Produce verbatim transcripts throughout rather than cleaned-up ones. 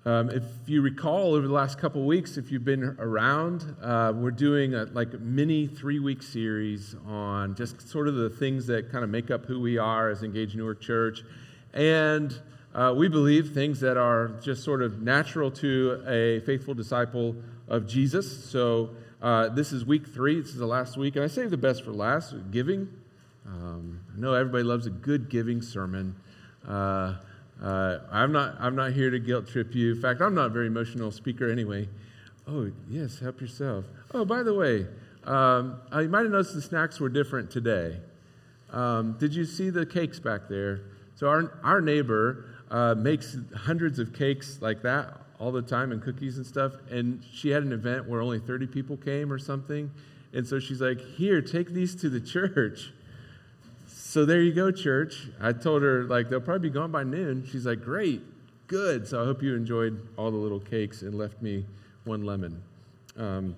Um, if you recall, over the last couple weeks, if you've been around, uh, we're doing a like a mini three-week series on just sort of the things that kind of make up who we are as Engaged Newark Church, and uh, we believe things that are just sort of natural to a faithful disciple of Jesus. So uh, this is week three. This is the last week, and I saved the best for last. Giving. Um, I know everybody loves a good giving sermon. Uh, Uh, I'm not I'm not here to guilt trip you. In fact, I'm not a very emotional speaker anyway. Oh, yes, help yourself. Oh, by the way, um, uh, you might have noticed the snacks were different today. Um, did you see the cakes back there? So our our neighbor uh, makes hundreds of cakes like that all the time and cookies and stuff. And she had an event where only thirty people came or something. And so she's like, here, take these to the church. So there you go, church. I told her, like, they'll probably be gone by noon. She's like, great, good. So I hope you enjoyed all the little cakes and left me one lemon. Um,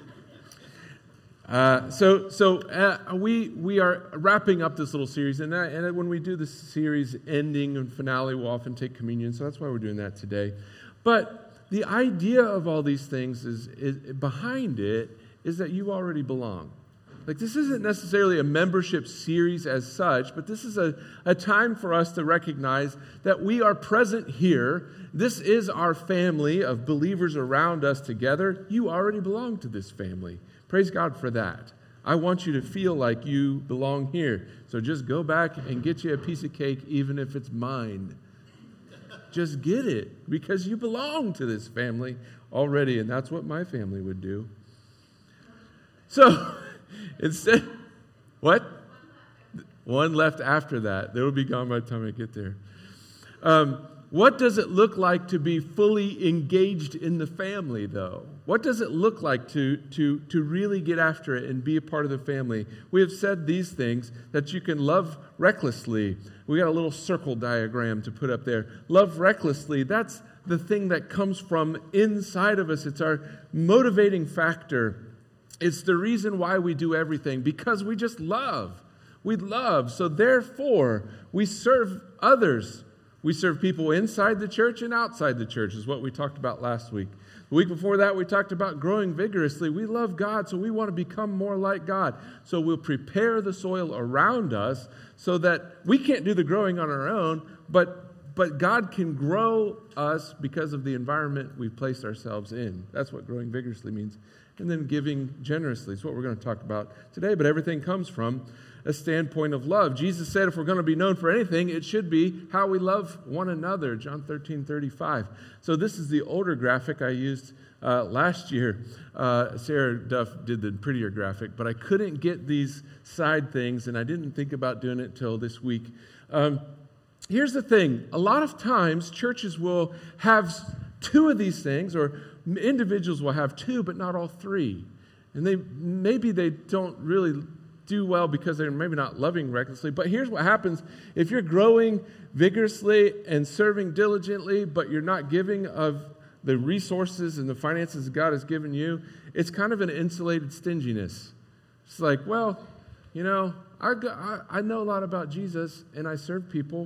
uh, so so uh, we we are wrapping up this little series. And, that, and when we do this series ending and finale, we'll often take communion. So that's why we're doing that today. But the idea of all these things is, is behind it is that you already belong. Like, this isn't necessarily a membership series as such, but this is a, a time for us to recognize that we are present here. This is our family of believers around us together. You already belong to this family. Praise God for that. I want you to feel like you belong here. So just go back and get you a piece of cake, even if it's mine. Just get it, because you belong to this family already, and that's what my family would do. So... Instead, what? One left after that. They will be gone by the time I get there. Um, what does it look like to be fully engaged in the family, though? What does it look like to, to, to really get after it and be a part of the family? We have said these things, that you can love recklessly. We got a little circle diagram to put up there. Love recklessly, that's the thing that comes from inside of us. It's our motivating factor. It's the reason why we do everything, because we just love. We love. So therefore, we serve others. We serve people inside the church and outside the church, is what we talked about last week. The week before that, we talked about growing vigorously. We love God, so we want to become more like God. So we'll prepare the soil around us so that we can't do the growing on our own, but, but God can grow us because of the environment we've placed ourselves in. That's what growing vigorously means. And then giving generously is what we're going to talk about today. But everything comes from a standpoint of love. Jesus said if we're going to be known for anything, it should be how we love one another, John thirteen thirty-five. So this is the older graphic I used uh, last year. Uh, Sarah Duff did the prettier graphic, but I couldn't get these side things, and I didn't think about doing it till this week. Um, here's the thing. A lot of times, churches will have two of these things, or individuals will have two, but not all three. And they maybe they don't really do well because they're maybe not loving recklessly. But here's what happens. If you're growing vigorously and serving diligently, but you're not giving of the resources and the finances God has given you, it's kind of an insulated stinginess. It's like, well, you know, I, I, I know a lot about Jesus, and I serve people,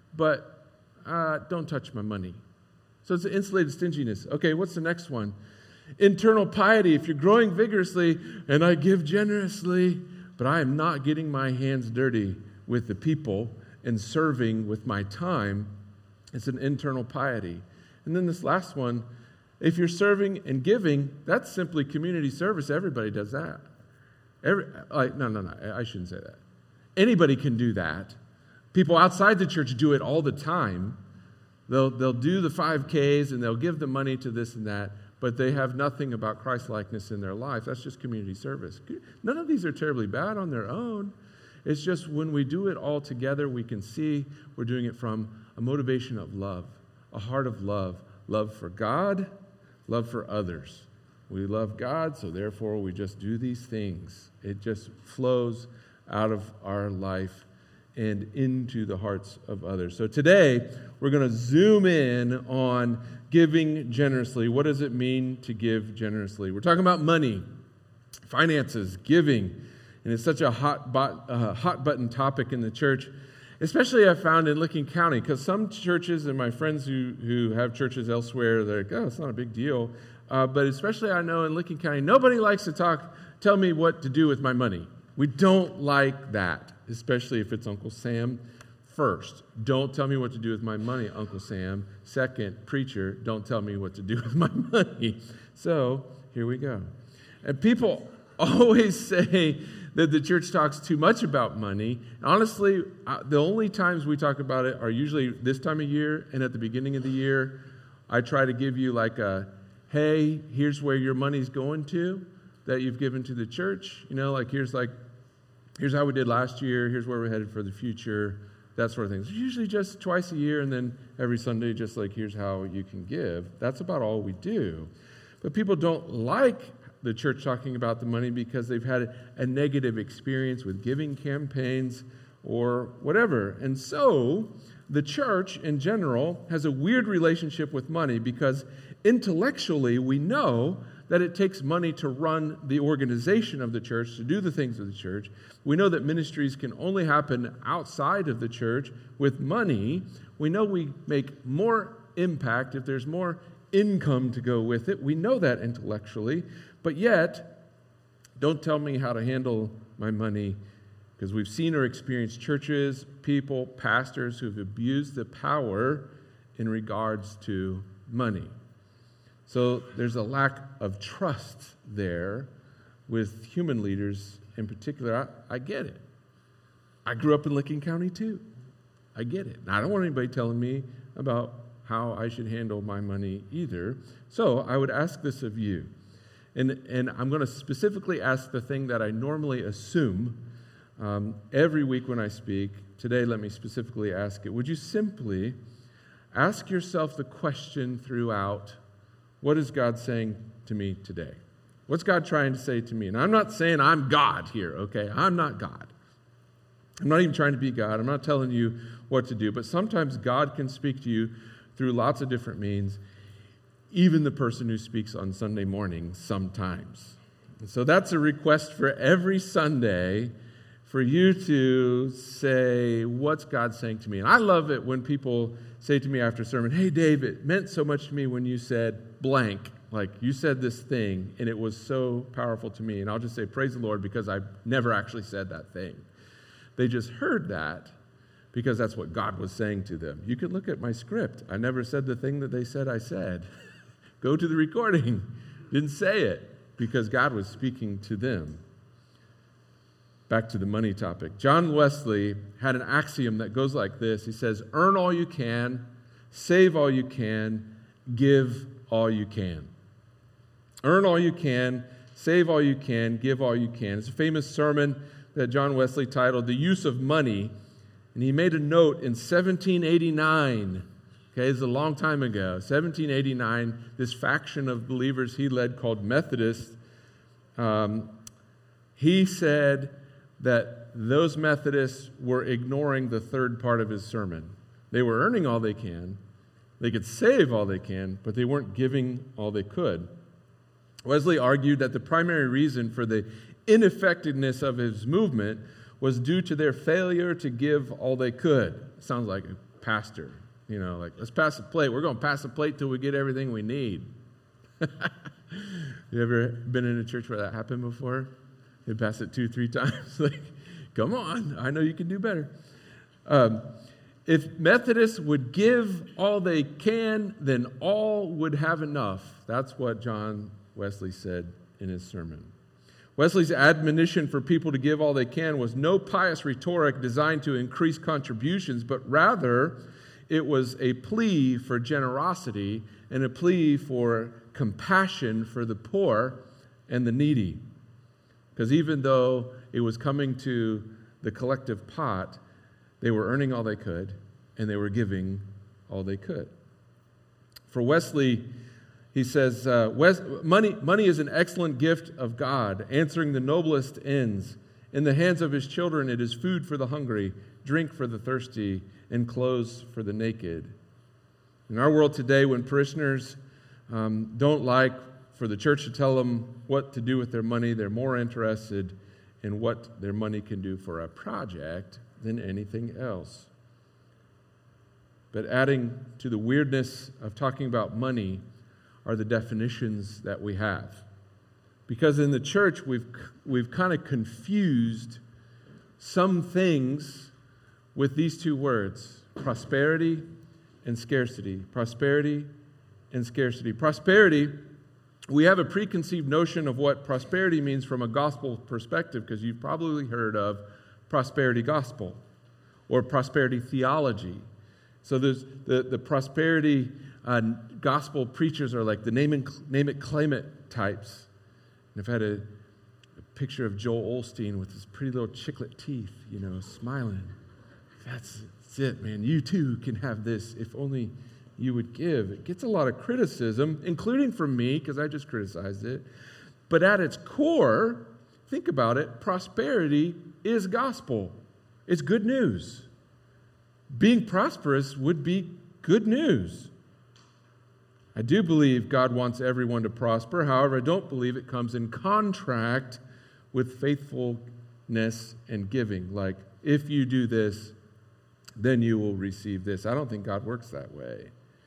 but uh, don't touch my money. So it's an insulated stinginess. Okay, what's the next one? Internal piety. If you're growing vigorously, and I give generously, but I am not getting my hands dirty with the people and serving with my time, it's an internal piety. And then this last one, if you're serving and giving, that's simply community service. Everybody does that. Every, like, no, no, no, I shouldn't say that. Anybody can do that. People outside the church do it all the time. They'll they'll do the five Ks and they'll give the money to this and that, but they have nothing about Christ-likeness in their life. That's just community service. None of these are terribly bad on their own. It's just when we do it all together, we can see we're doing it from a motivation of love, a heart of love, love for God, love for others. We love God, so therefore we just do these things. It just flows out of our life and into the hearts of others. So today, we're going to zoom in on giving generously. What does it mean to give generously? We're talking about money, finances, giving, and it's such a hot, bot, uh, hot button topic in the church. Especially I found in Licking County, because some churches and my friends who, who have churches elsewhere, they're like, oh, it's not a big deal. Uh, but especially I know in Licking County, nobody likes to talk, tell me what to do with my money. We don't like that, especially if it's Uncle Sam. First, don't tell me what to do with my money, Uncle Sam. Second, preacher, don't tell me what to do with my money. So here we go. And people always say that the church talks too much about money. Honestly, uh, the only times we talk about it are usually this time of year and at the beginning of the year. I try to give you like a, hey, here's where your money's going to that you've given to the church. You know, like here's like, here's how we did last year. Here's where we're headed for the future. That sort of thing. It's usually just twice a year, and then every Sunday, just like here's how you can give. That's about all we do. But people don't like the church talking about the money because they've had a negative experience with giving campaigns or whatever. And so the church in general has a weird relationship with money because intellectually we know that it takes money to run the organization of the church, to do the things of the church. We know that ministries can only happen outside of the church with money. We know we make more impact if there's more income to go with it. We know that intellectually. But yet, don't tell me how to handle my money, because we've seen or experienced churches, people, pastors who've abused the power in regards to money. So there's a lack of trust there with human leaders in particular. I, I get it. I grew up in Licking County too. I get it. Now, I don't want anybody telling me about how I should handle my money either. So I would ask this of you. And, and I'm going to specifically ask the thing that I normally assume um, every week when I speak. Today, let me specifically ask it. Would you simply ask yourself the question throughout, what is God saying to me today? What's God trying to say to me? And I'm not saying I'm God here, okay? I'm not God. I'm not even trying to be God. I'm not telling you what to do. But sometimes God can speak to you through lots of different means, even the person who speaks on Sunday morning sometimes. And so that's a request for every Sunday for you to say, what's God saying to me? And I love it when people say to me after sermon, hey, Dave, it meant so much to me when you said blank. Like, you said this thing, and it was so powerful to me. And I'll just say, praise the Lord, because I've never actually said that thing. They just heard that because that's what God was saying to them. You can look at my script. I never said the thing that they said I said. Go to the recording. Didn't say it because God was speaking to them. Back to the money topic. John Wesley had an axiom that goes like this. He says, earn all you can, save all you can, give all you can. Earn all you can, save all you can, give all you can. It's a famous sermon that John Wesley titled The Use of Money. And he made a note in seventeen eighty-nine. Okay, it's a long time ago. seventeen eighty-nine, this faction of believers he led called Methodists, um, he said that those Methodists were ignoring the third part of his sermon. They were earning all they can. They could save all they can, but they weren't giving all they could. Wesley argued that the primary reason for the ineffectiveness of his movement was due to their failure to give all they could. Sounds like a pastor. You know, like, let's pass the plate. We're going to pass the plate till we get everything we need. You ever been in a church where that happened before? They pass it two, three times. Like, come on, I know you can do better. Um, if Methodists would give all they can, then all would have enough. That's what John Wesley said in his sermon. Wesley's admonition for people to give all they can was no pious rhetoric designed to increase contributions, but rather it was a plea for generosity and a plea for compassion for the poor and the needy. Because even though it was coming to the collective pot, they were earning all they could, and they were giving all they could. For Wesley, he says, uh, Wes- money, money is an excellent gift of God, answering the noblest ends. In the hands of his children, it is food for the hungry, drink for the thirsty, and clothes for the naked. In our world today, when parishioners um, don't like for the church to tell them what to do with their money, they're more interested in what their money can do for a project than anything else. But adding to the weirdness of talking about money are the definitions that we have. Because in the church, we've we've kind of confused some things with these two words, prosperity and scarcity. Prosperity and scarcity. Prosperity, we have a preconceived notion of what prosperity means from a gospel perspective, because you've probably heard of prosperity gospel or prosperity theology. So there's the, the prosperity uh, gospel preachers are like the name, and, name it, claim it types. And I've had a, a picture of Joel Osteen with his pretty little chiclet teeth, you know, smiling. That's, that's it, man. You too can have this if only you would give. It gets a lot of criticism, including from me, because I just criticized it. But at its core, think about it, prosperity is gospel. It's good news. Being prosperous would be good news. I do believe God wants everyone to prosper. However, I don't believe it comes in contract with faithfulness and giving. Like, if you do this, then you will receive this. I don't think God works that way.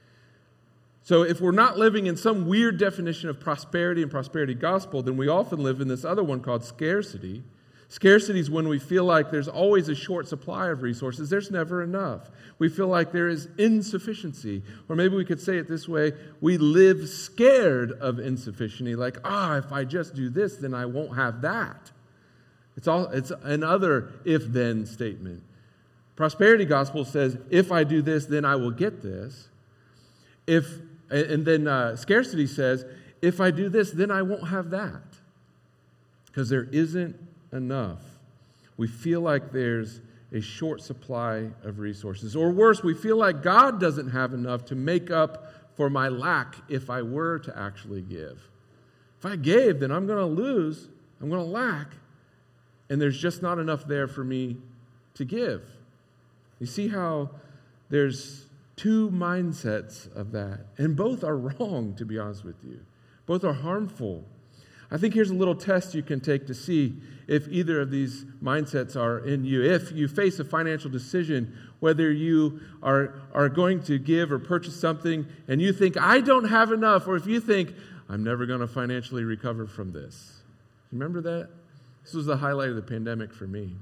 So if we're not living in some weird definition of prosperity and prosperity gospel, then we often live in this other one called scarcity. Scarcity is when we feel like there's always a short supply of resources. There's never enough. We feel like there is insufficiency. Or maybe we could say it this way, we live scared of insufficiency. Like, ah, if I just do this, then I won't have that. It's all. It's another if-then statement. Prosperity gospel says, if I do this, then I will get this. If And then uh, scarcity says, if I do this, then I won't have that. Because there isn't enough. We feel like there's a short supply of resources. Or worse, we feel like God doesn't have enough to make up for my lack if I were to actually give. If I gave, then I'm going to lose, I'm going to lack, and there's just not enough there for me to give. You see how there's two mindsets of that, and both are wrong, to be honest with you. Both are harmful. I think here's a little test you can take to see if either of these mindsets are in you. If you face a financial decision, whether you are, are going to give or purchase something and you think, I don't have enough, or if you think, I'm never going to financially recover from this. Remember that? This was the highlight of the pandemic for me.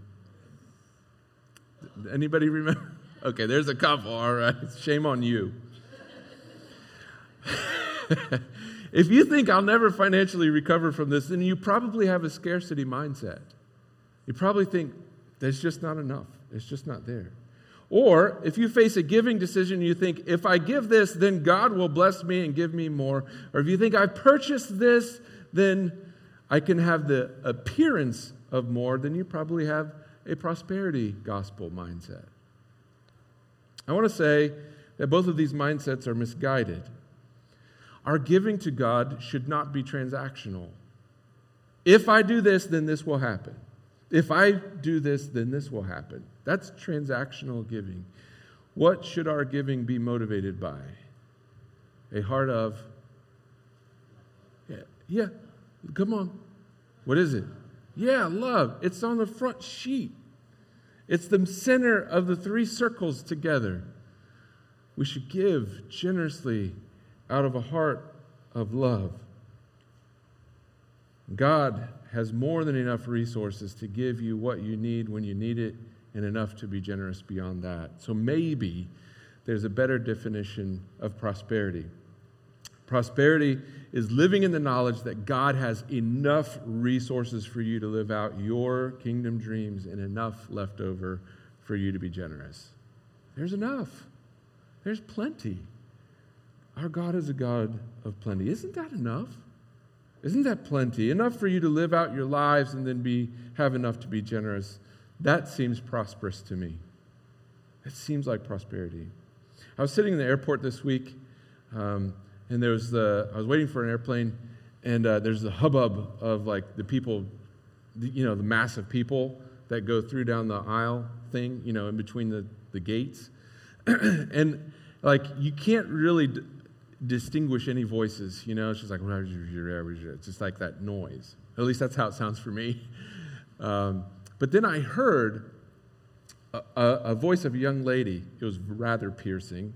Anybody remember? Okay, there's a couple, all right. Shame on you. If you think I'll never financially recover from this, then you probably have a scarcity mindset. You probably think there's just not enough. It's just not there. Or if you face a giving decision, you think, if I give this, then God will bless me and give me more. Or if you think I've purchased this, then I can have the appearance of more, then you probably have a prosperity gospel mindset. I want to say that both of these mindsets are misguided. Our giving to God should not be transactional. If I do this, then this will happen. If I do this, then this will happen. That's transactional giving. What should our giving be motivated by? A heart of, yeah, yeah, come on. What is it? Yeah, love. It's on the front sheet. It's the center of the three circles together. We should give generously out of a heart of love. God has more than enough resources to give you what you need when you need it, and enough to be generous beyond that. So maybe there's a better definition of prosperity. Prosperity is living in the knowledge that God has enough resources for you to live out your kingdom dreams and enough left over for you to be generous. There's enough. There's plenty. Our God is a God of plenty. Isn't that enough? Isn't that plenty? Enough for you to live out your lives and then be have enough to be generous. That seems prosperous to me. It seems like prosperity. I was sitting in the airport this week, um, and there was the I was waiting for an airplane, and uh, there's the hubbub of like the people, the, you know, the mass of people that go through down the aisle thing, you know, in between the, the gates. And like you can't really d- distinguish any voices, you know. It's just like, it's just like that noise. At least that's how it sounds for me. Um, but then I heard a, a, a voice of a young lady. It was rather piercing.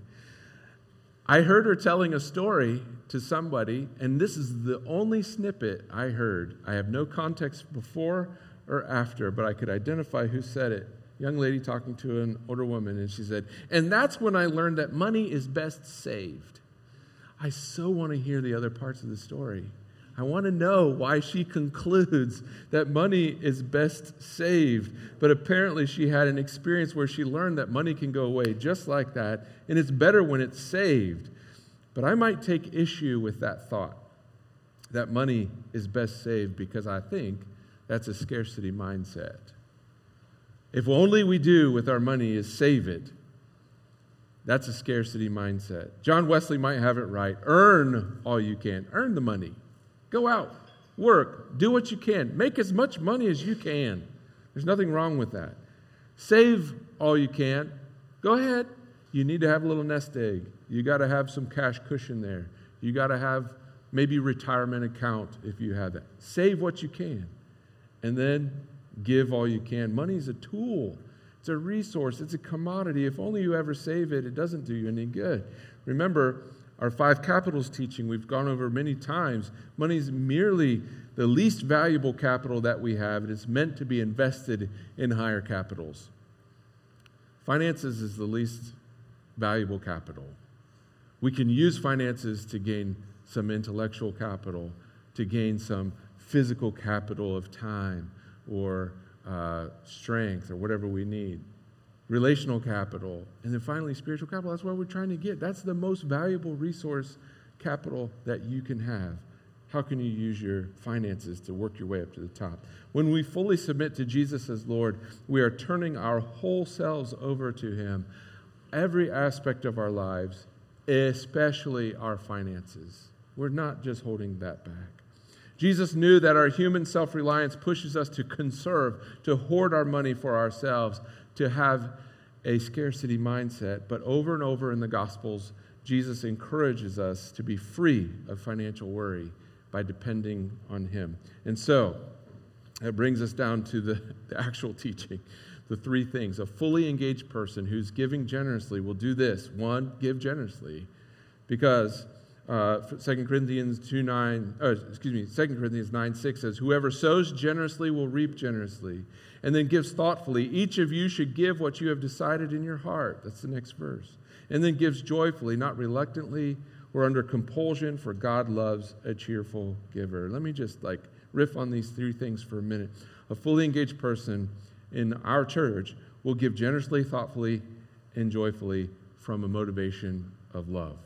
I heard her telling a story to somebody, and this is the only snippet I heard. I have no context before or after, but I could identify who said it. Young lady talking to an older woman, and she said, and that's when I learned that money is best saved. I so want to hear the other parts of the story. I want to know why she concludes that money is best saved. But apparently she had an experience where she learned that money can go away just like that, and it's better when it's saved. But I might take issue with that thought, that money is best saved, because I think that's a scarcity mindset. If only we do with our money is save it, that's a scarcity mindset. John Wesley might have it right. Earn all you can. Earn the money. Go out, work, do what you can. Make as much money as you can. There's nothing wrong with that. Save all you can. Go ahead. You need to have a little nest egg. You got to have some cash cushion there. You got to have maybe retirement account if you have that. Save what you can. And then give all you can. Money is a tool. It's a resource. It's a commodity. If only you ever save it, it doesn't do you any good. Remember, our five capitals teaching we've gone over many times. Money is merely the least valuable capital that we have. It is meant to be invested in higher capitals. Finances is the least valuable capital. We can use finances to gain some intellectual capital, to gain some physical capital of time or uh, strength or whatever we need. Relational capital, and then finally spiritual capital. That's what we're trying to get. That's the most valuable resource capital that you can have. How can you use your finances to work your way up to the top? When we fully submit to Jesus as Lord, we are turning our whole selves over to Him. Every aspect of our lives, especially our finances. We're not just holding that back. Jesus knew that our human self-reliance pushes us to conserve, to hoard our money for ourselves, to have a scarcity mindset. But over and over in the Gospels, Jesus encourages us to be free of financial worry by depending on Him. And so, that brings us down to the, the actual teaching. The three things. A fully engaged person who's giving generously will do this. One, give generously. Because uh, Second Corinthians two nine, or excuse me, Second Corinthians nine six says, whoever sows generously will reap generously. And then gives thoughtfully. Each of you should give what you have decided in your heart. That's the next verse. And then gives joyfully, not reluctantly or under compulsion, for God loves a cheerful giver. Let me just like riff on these three things for a minute. A fully engaged person in our church will give generously, thoughtfully, and joyfully from a motivation of love.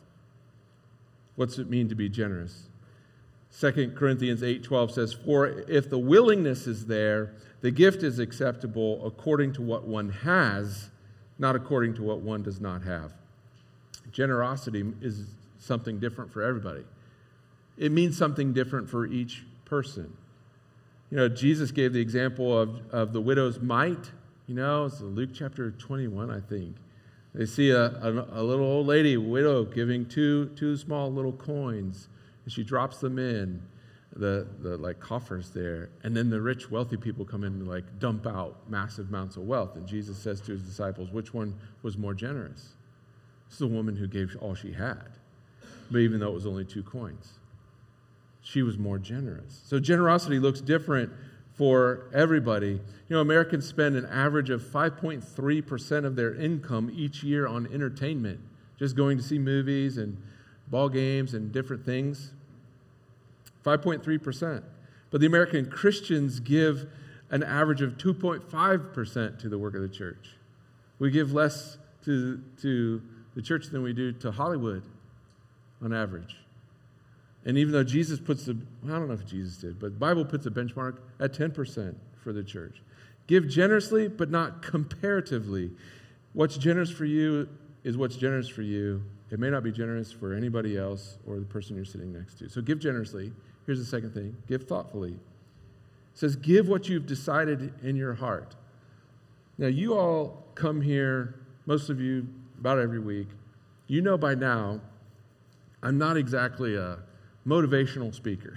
What's it mean to be generous? Second Corinthians eight twelve says, for if the willingness is there, the gift is acceptable according to what one has, not according to what one does not have. Generosity is something different for everybody. It means something different for each person. You know, Jesus gave the example of, of the widow's mite. You know, it's Luke chapter twenty-one, I think. They see a, a, a little old lady, widow, giving two two small little coins, and she drops them in the, the like coffers there. And then the rich, wealthy people come in and like dump out massive amounts of wealth. And Jesus says to his disciples, which one was more generous? It's the woman who gave all she had. But even though it was only two coins, she was more generous. So generosity looks different for everybody. You know, Americans spend an average of five point three percent of their income each year on entertainment, just going to see movies and ball games and different things. five point three percent. But the American Christians give an average of two point five percent to the work of the church. We give less to, to the church than we do to Hollywood on average. And even though Jesus puts the, I don't know if Jesus did, but the Bible puts a benchmark at ten percent for the church. Give generously, but not comparatively. What's generous for you is what's generous for you. It may not be generous for anybody else or the person you're sitting next to. So give generously. Here's the second thing. Give thoughtfully. It says, give what you've decided in your heart. Now, you all come here, most of you, about every week. You know by now, I'm not exactly a motivational speaker.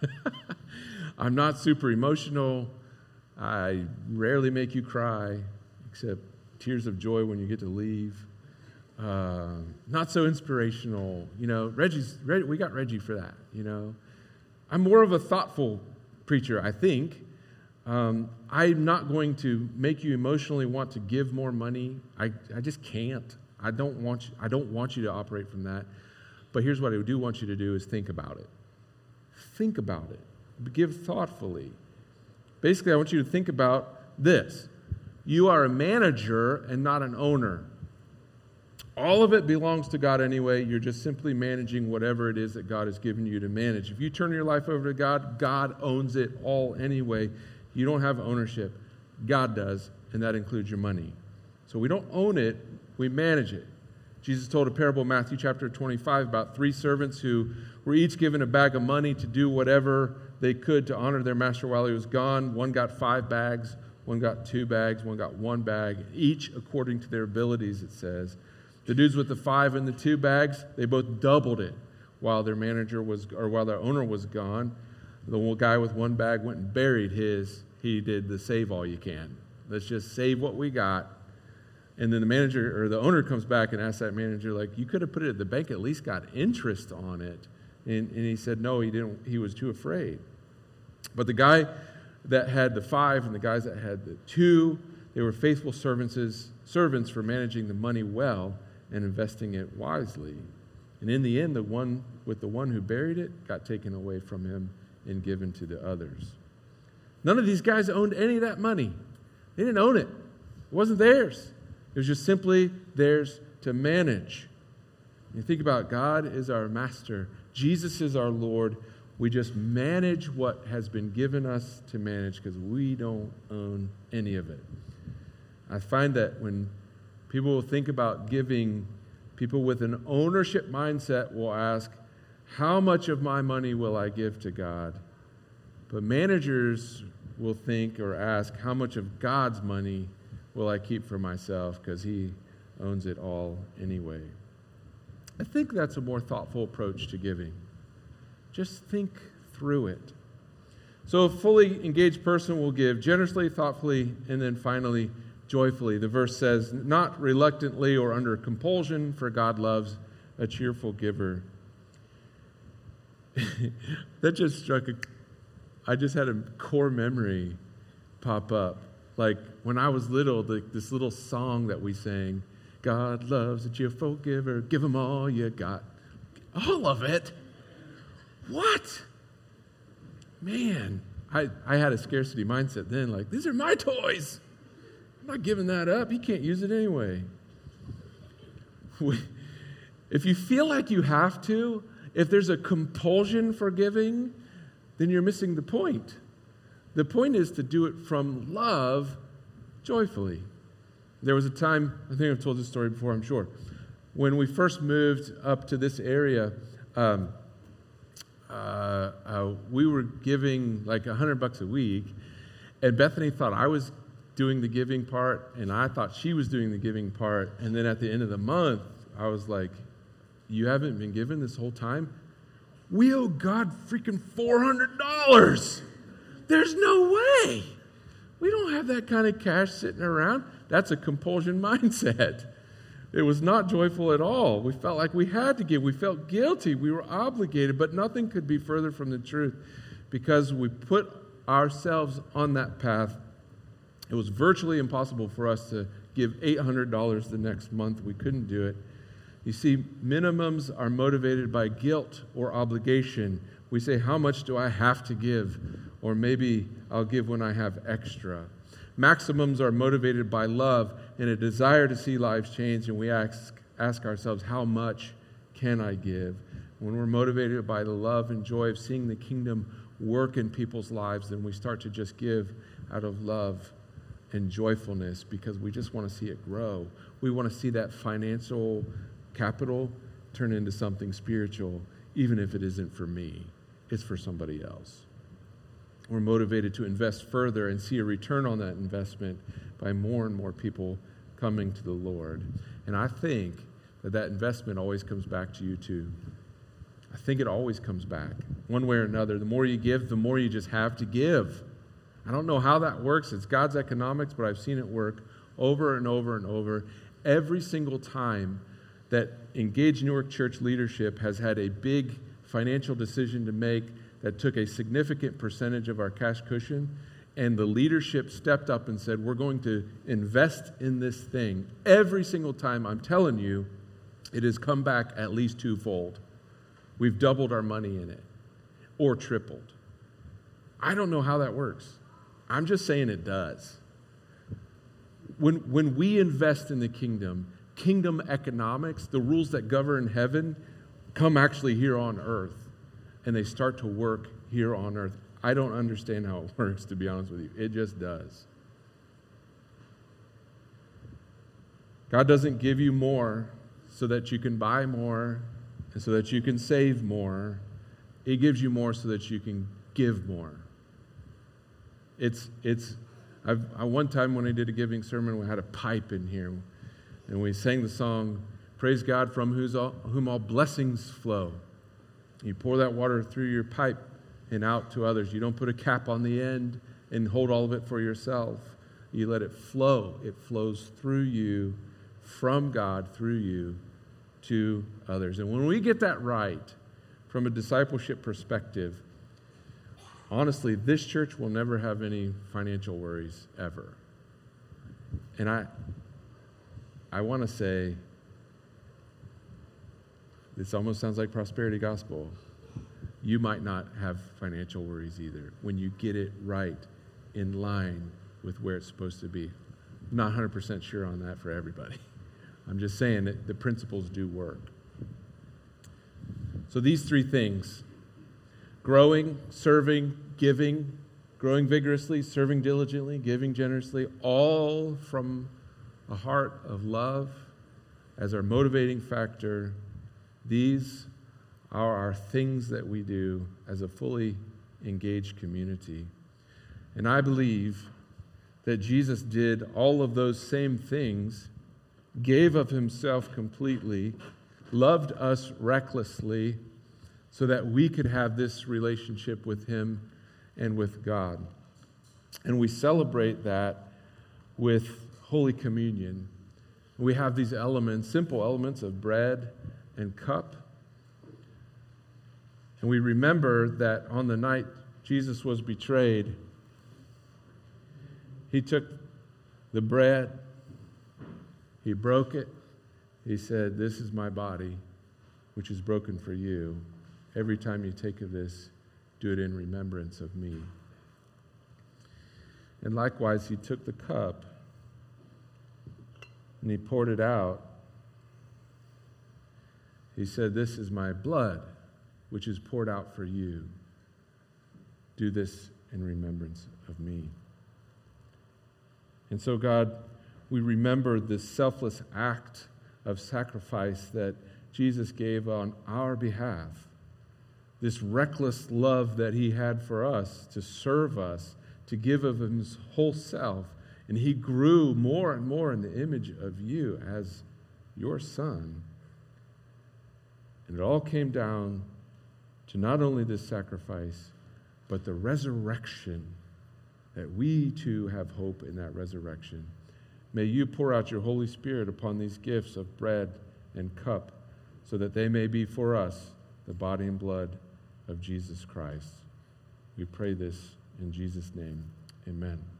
I'm not super emotional. I rarely make you cry, except tears of joy when you get to leave. Uh, not so inspirational. You know, Reggie's, Reg, we got Reggie for that, you know. I'm more of a thoughtful preacher, I think. Um, I'm not going to make you emotionally want to give more money. I, I just can't. I don't want you, I don't want you to operate from that. But here's what I do want you to do is think about it. Think about it. Give thoughtfully. Basically, I want you to think about this. You are a manager and not an owner. All of it belongs to God anyway. You're just simply managing whatever it is that God has given you to manage. If you turn your life over to God, God owns it all anyway. You don't have ownership. God does, and that includes your money. So we don't own it, we manage it. Jesus told a parable in Matthew chapter twenty-five about three servants who were each given a bag of money to do whatever they could to honor their master while he was gone. One got five bags, one got two bags, one got one bag, each according to their abilities, it says. The dudes with the five and the two bags, they both doubled it while their manager was, or while their owner was gone. The guy with one bag went and buried his. He did the save all you can. Let's just save what we got. And then the manager or the owner comes back and asks that manager, like, you could have put it at the bank, at least got interest on it. And, and he said, no, he didn't. He was too afraid. But the guy that had the five and the guys that had the two, they were faithful servants, servants for managing the money well and investing it wisely. And in the end, the one with the one who buried it got taken away from him and given to the others. None of these guys owned any of that money. They didn't own it. It wasn't theirs. It was just simply theirs to manage. You think about it, God is our master. Jesus is our Lord. We just manage what has been given us to manage because we don't own any of it. I find that when people will think about giving, people with an ownership mindset will ask, how much of my money will I give to God? But managers will think or ask, how much of God's money will I keep for myself because he owns it all anyway? I think that's a more thoughtful approach to giving. Just think through it. So a fully engaged person will give generously, thoughtfully, and then finally, joyfully. The verse says, not reluctantly or under compulsion, for God loves a cheerful giver. That just struck a... I just had a core memory pop up. Like when I was little, the, this little song that we sang, God loves a cheerful giver, give him all you got. All of it? What? Man, I, I had a scarcity mindset then, like, these are my toys. I'm not giving that up. You can't use it anyway. If you feel like you have to, if there's a compulsion for giving, then you're missing the point. The point is to do it from love joyfully. There was a time, I think I've told this story before, I'm sure, when we first moved up to this area, um, uh, uh, we were giving like a hundred bucks a week, and Bethany thought I was doing the giving part, and I thought she was doing the giving part, and then at the end of the month, I was like, you haven't been given this whole time? We owe God freaking four hundred dollars. There's no way. We don't have that kind of cash sitting around. That's a compulsion mindset. It was not joyful at all. We felt like we had to give. We felt guilty. We were obligated, but nothing could be further from the truth because we put ourselves on that path. It was virtually impossible for us to give eight hundred dollars the next month. We couldn't do it. You see, minimums are motivated by guilt or obligation. We say, how much do I have to give? Or maybe I'll give when I have extra. Maximums are motivated by love and a desire to see lives change, and we ask, ask ourselves, how much can I give? When we're motivated by the love and joy of seeing the kingdom work in people's lives, then we start to just give out of love and joyfulness because we just want to see it grow. We want to see that financial capital turn into something spiritual, even if it isn't for me. It's for somebody else. We're motivated to invest further and see a return on that investment by more and more people coming to the Lord. And I think that that investment always comes back to you too. I think it always comes back, one way or another. The more you give, the more you just have to give. I don't know how that works. It's God's economics, but I've seen it work over and over and over. Every single time that Engage Newark Church leadership has had a big financial decision to make that took a significant percentage of our cash cushion, and the leadership stepped up and said, we're going to invest in this thing. Every single time, I'm telling you, it has come back at least twofold. We've doubled our money in it, or tripled. I don't know how that works. I'm just saying it does. When, when we invest in the kingdom, kingdom economics, the rules that govern heaven, come actually here on earth, and they start to work here on earth. I don't understand how it works, to be honest with you. It just does. God doesn't give you more so that you can buy more and so that you can save more. He gives you more so that you can give more. It's, it's, I've, I, one time when I did a giving sermon, we had a pipe in here, and we sang the song, Praise God from whose all, whom all blessings flow. You pour that water through your pipe and out to others. You don't put a cap on the end and hold all of it for yourself. You let it flow. It flows through you, from God, through you, to others. And when we get that right, from a discipleship perspective, honestly, this church will never have any financial worries ever. And I, I want to say, this almost sounds like prosperity gospel. You might not have financial worries either when you get it right in line with where it's supposed to be. I'm not one hundred percent sure on that for everybody. I'm just saying that the principles do work. So these three things, growing, serving, giving, growing vigorously, serving diligently, giving generously, all from a heart of love as our motivating factor. These are our things that we do as a fully engaged community. And I believe that Jesus did all of those same things, gave of himself completely, loved us recklessly, so that we could have this relationship with him and with God. And we celebrate that with Holy Communion. We have these elements, simple elements of bread and cup. And we remember that on the night Jesus was betrayed, he took the bread, he broke it, he said, "This is my body, which is broken for you. Every time you take of this, do it in remembrance of me." And likewise, he took the cup and he poured it out. He said, "This is my blood, which is poured out for you. Do this in remembrance of me." And so, God, we remember this selfless act of sacrifice that Jesus gave on our behalf. This reckless love that he had for us, to serve us, to give of his whole self. And he grew more and more in the image of you as your son. And it all came down to not only this sacrifice, but the resurrection, that we too have hope in that resurrection. May you pour out your Holy Spirit upon these gifts of bread and cup, so that they may be for us the body and blood of Jesus Christ. We pray this in Jesus' name. Amen.